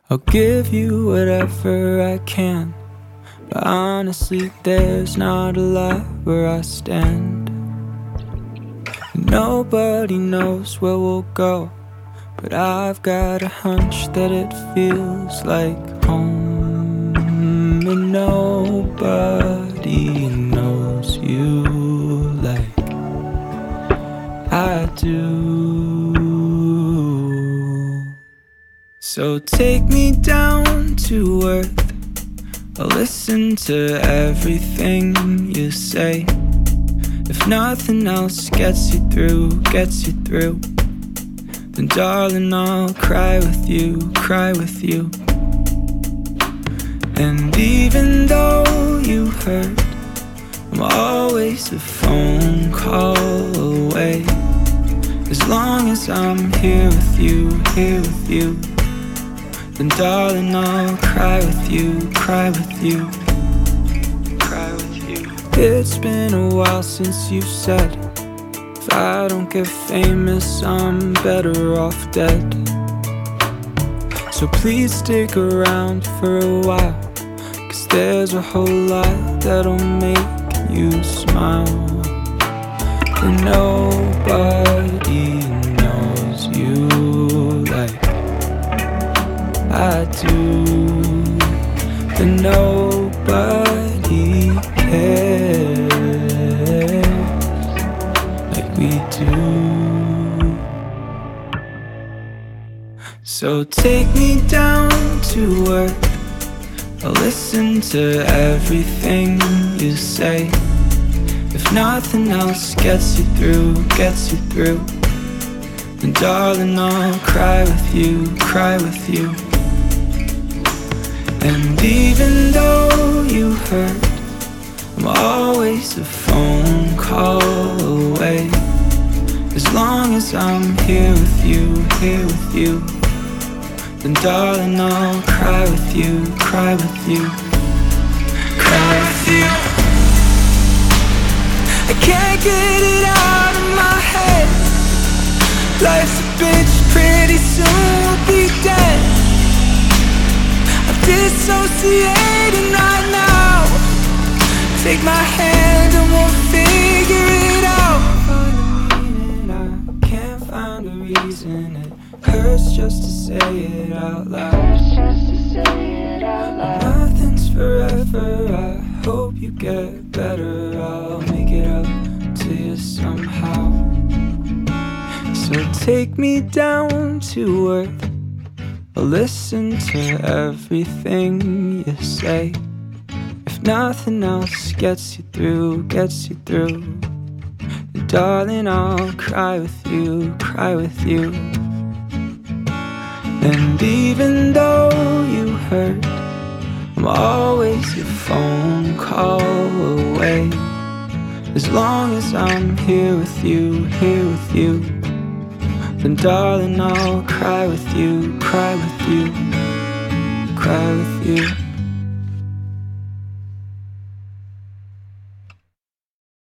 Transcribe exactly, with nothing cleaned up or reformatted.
I'll give you whatever I can, but honestly there's not a lot where I stand. Nobody knows where we'll go, but I've got a hunch that it feels like home. And nobody knows you like I do. So take me down to earth, I'll listen to everything you say. If nothing else gets you through, gets you through, then darling, I'll cry with you, cry with you. And even though you hurt, I'm always a phone call away. As long as I'm here with you, here with you, then darling, I'll cry with you, cry with you, cry with you. It's been a while since you said, if I don't get famous, I'm better off dead. So please stick around for a while, 'cause there's a whole lot that'll make you smile. And nobody knows you like I do. And nobody cares like we do. So take me down to earth, I'll listen to everything you say. If nothing else gets you through, gets you through, then darling, I'll cry with you, cry with you. And even though you hurt, I'm always a phone call away. As long as I'm here with you, here with you, then darling, I'll cry with you, cry with you, cry with you. I can't get it out of my head. Life's a bitch, pretty soon we'll be dead. I'm dissociating right now. Take my hand and we'll figure it out. Find a meaning, I can't find a reason. It hurts just to say it out loud. Nothing's forever, I hope you get better. I'll make it up to you somehow. So take me down to earth, I'll listen to everything you say. If nothing else gets you through, gets you through, then darling, I'll cry with you, cry with you. And even though you hurt, I'm always a phone call away. As long as I'm here with you, here with you, then darling, I'll cry with you, cry with you, cry with you.